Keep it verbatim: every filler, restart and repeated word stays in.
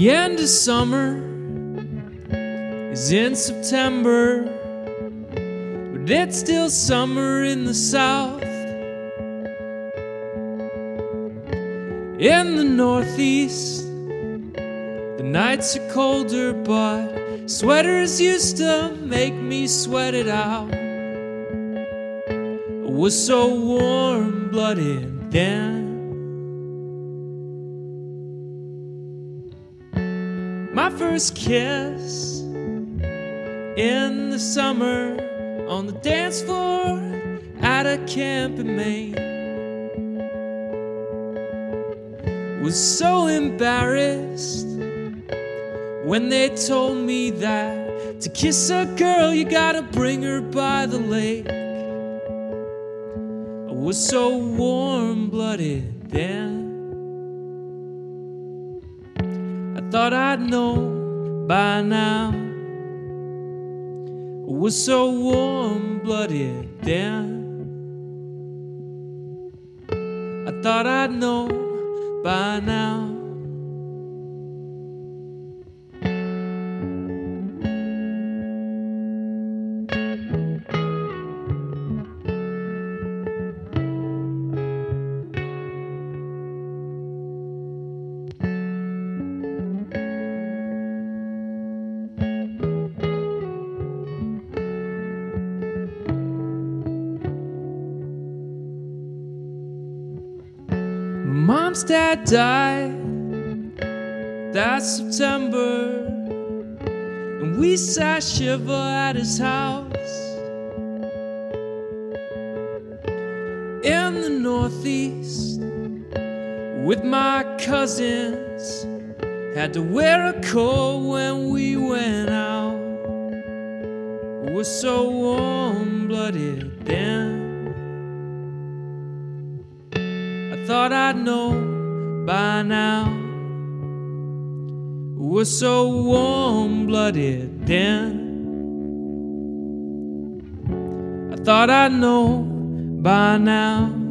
The end of summer is in September, but it's still summer in the south. In the northeast, the nights are colder, but sweaters used to make me sweat it out. I was so warm-blooded then. My first kiss in the summer on the dance floor at a camp in Maine was so embarrassed when they told me that to kiss a girl you gotta bring her by the lake. I was so warm-blooded then. I thought I'd know by now. I was so warm-blooded then. I thought I'd know by now. Mom's dad died that September, and we sat shiver at his house in the northeast with my cousins. Had to wear a coat when we went out. We were so warm-blooded then. Thought I'd know by now. We're so warm-blooded then. I thought I'd know by now.